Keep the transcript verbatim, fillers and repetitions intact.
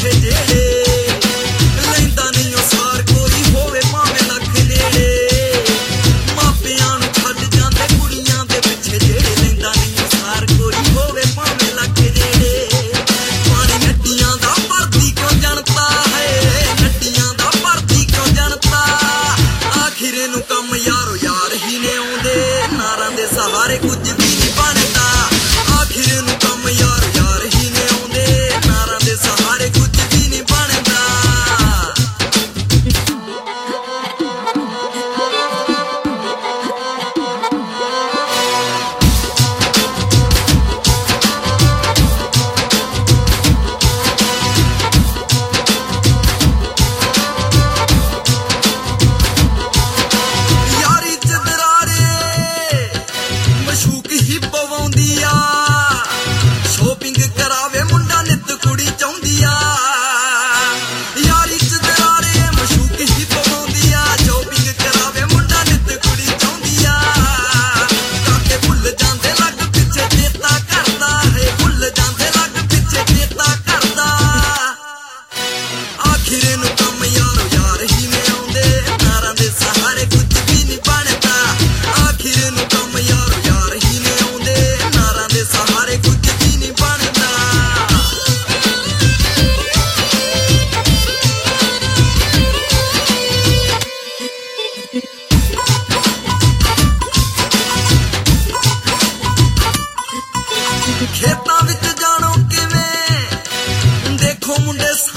ਪਿੱਛੇ ਜਿਹੜੇ ਲੈਂਦਾ ਨਹੀਂ ਉਹ ਸਾਰ ਕੋਈ ਹੋਵੇ ਭਾਵੇਂ ਲੱਖ ਨੇੜੇ ਮਾਪਿਆਂ ਨੂੰ ਛੱਡ ਜਾਂਦੇ ਕੁੜੀਆਂ ਦੇ ਪਿੱਛੇ ਜਿਹੜੇ ਲੈਂਦਾ ਨਹੀਂ ਉਹ ਸਾਰ ਕੋਈ ਹੋਵੇ ਭਾਵੇਂ ਲੱਖ ਨੇੜੇ ਪਾਣੀ ਨੱਡੀਆਂ ਦਾ ਭਰਦੀ ਕਿਉਂ ਜਨਤਾ ਹੈ ਨੱਡੀਆਂ ਦਾ ਭਰਦੀ ਕਿਉਂ ਜਨਤਾ ਆਖਿਰ ਨੂੰ ਕੰਮ ਯਾਰੋ ਯਾਰ ਹੀ ਨੇ ਆਉਂਦੇ ਨਾਰਾਂ ਦੇ ਸਹਾਰੇ ਕੁਝ ਵੀ ਨਹੀਂ ਬਣਦਾ ਆਖਿਰ ਨੂੰ ਕੰਮ ਯਾਰ ਯਾਰ ਹੀ ਨੇ ਆਉਂਦੇ ਨਾਰਾਂ ਦੇ ਸਹਾਰੇ ਕੁਝ ਵੀ ਨਹੀਂ ਬਣਦਾ ਯਾਰੀ ਚ ਦਰਾਰੇ ਮਸ਼ੂਕ ਹੀ ਪਵਾਉਂਦੀ ਆ ਸ਼ੋਪਿੰਗ ਕਰਾਵੇ ਮੁੰਡਾ ਨਿੱਤ ਕੁੜੀ ਚਾਹੁੰਦੀ ਆ ਯਾਰੀ ਚ ਦਰਾਰੇ ਮਸ਼ੂਕ ਹੀ ਪਵਾਉਂਦੀ ਆ ਸ਼ੋਪਿੰਗ ਕਰਾਵੇ ਮੁੰਡਾ ਨਿੱਤ ਕੁੜੀ ਚਾਹੁੰਦੀ ਆ ਕਾਕੇ ਭੁੱਲ ਜਾਂਦੇ ਲੱਗ ਪਿੱਛੇ ਚੇਤਾ ਕਰਦਾ ਹੈ ਭੁੱਲ ਜਾਂਦੇ ਲੱਗ ਪਿੱਛੇ ਚੇਤਾ ਕਰਦਾ ਆਖਿਰ ਨੂੰ ਕੰਮ ਯਾਰੋ ਯਾਰ ਹੀ ਨੇ ਆਉਂਦੇ ਨਾਰਾਂ ਦੇ ਸਹਾਰੇ ਕੁਝ ਵੀ ਨਹੀਂ ਬਣਦਾ ਆਖਿਰ ਨੂੰ ਕੰਮ ਯਾਰੋ ਯਾਰ ਹੀ ਨੇ ਆਉਂਦੇ ਨਾਰਾਂ ਦੇ ਸਹਾਰੇ ਕੁਝ ਵੀ ਨਹੀਂ ਬਣਦਾ ਖੇਤਾਂ ਵਿੱਚ ਜਾਣੋ ਕਿਵੇਂ ਦੇਖੋ ਮੁੰਡੇ